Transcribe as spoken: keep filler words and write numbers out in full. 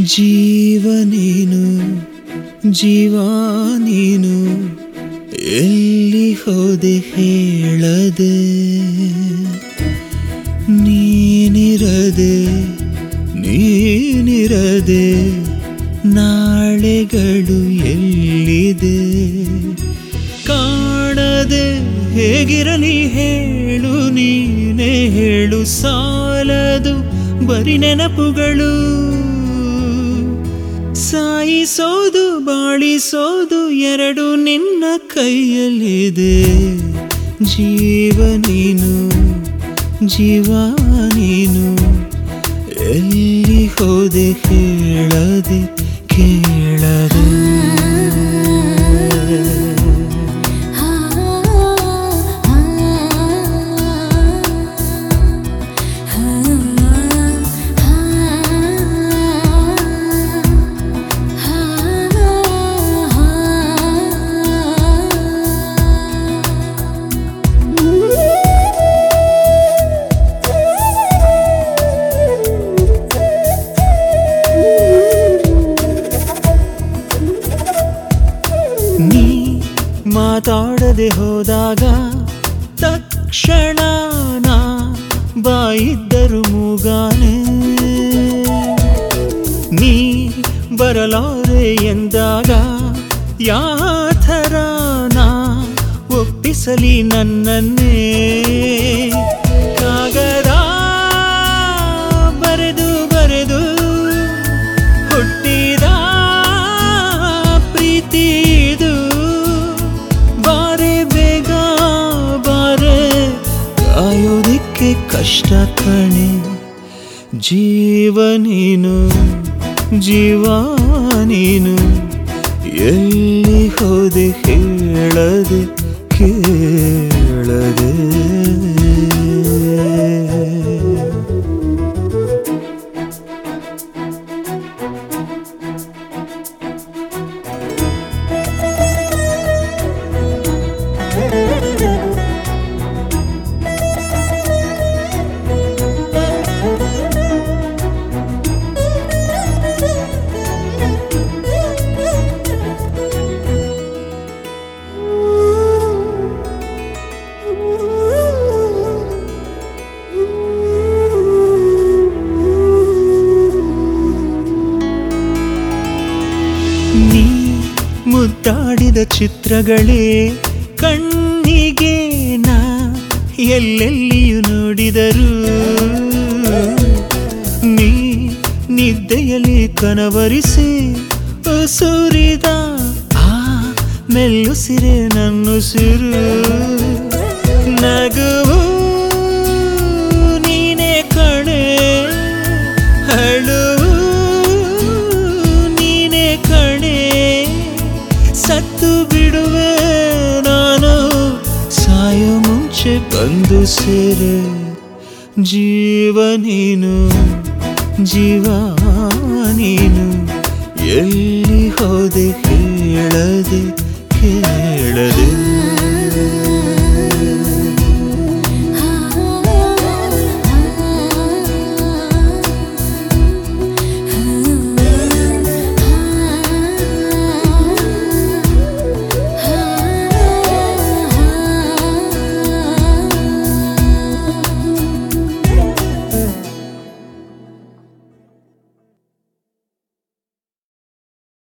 ಜೀವ ನೀನು ಜೀವ ನೀನು ಎಲ್ಲಿ ಹೋದೆ ಹೇಳದೆ ನೀನಿರದೆ ನೀನಿರದೆ ನಾಳೆಗಳು ಎಲ್ಲಿದೆ ಕಾಣದೆ ಹೇಗಿರಲಿ ಹೇಳು ನೀನೇ ಹೇಳು ಸಾಲದು ಬರಿ ನೆನಪುಗಳು ಸಾಯಿಸೋದು ಬಾಳಿಸೋದು ಎರಡು ನಿನ್ನ ಕೈಯಲ್ಲಿದೆ ಜೀವ ನೀನು ಜೀವ ನೀನು ಎಲ್ಲಿ ಹೋದೆ ಹೇಳದೆ ಕೇಳದೆ ಮಾತಾಡದೆ ಹೋದಾಗ ತಕ್ಷಣ ನಾ ಬಾಯಿದ್ದರು ಮೂಗಾನೆ ನೀ ಬರಲಾರೆ ಎಂದಾಗ ಯಾಥರ ನಾ ಒಪ್ಪಿಸಲಿ ನನ್ನನ್ನೇ ಕಾಗದ ಬರೆದು ಬರೆದು ಹುಟ್ಟಿದ ಪ್ರೀತಿ ಇದು ಕಾಯೋದಿಕ್ಕೆ ಕಷ್ಟ ಕಣೆ ಜೀವ ನೀನು ಜೀವ ನೀನು ಎಲ್ಲಿ ಹೋದೆ ಹೇಳದೆ ಕೇಳದೆ ನೀ ಮುದ್ದಾಡಿದ ಚಿತ್ರಗಳೇ ಕಣ್ಣಿಗೆ ನಾ ಎಲ್ಲೆಲ್ಲಿಯೂ ನೋಡಿದರು ನೀ ನಿದ್ದೆಯಲ್ಲಿ ಕನವರಿಸಿ ಸುರಿದ ಆ ಮೆಲ್ಲುಸಿರೆ ನನ್ನುಸಿರು ನಗುವು ನೀನೇ ಕಣೆ ಅಳುವು ಸತ್ತು ಬಿಡುವೆ ನಾನು ಸಾಯೋ ಮುಂಚೆ ಬಂದು ಸೇರೆ ಜೀವ ನೀನು ಜೀವ ನೀನು ಎಲ್ಲಿ ಹೋದೆ ಹೇಳದೆ ಕೇಳದೆ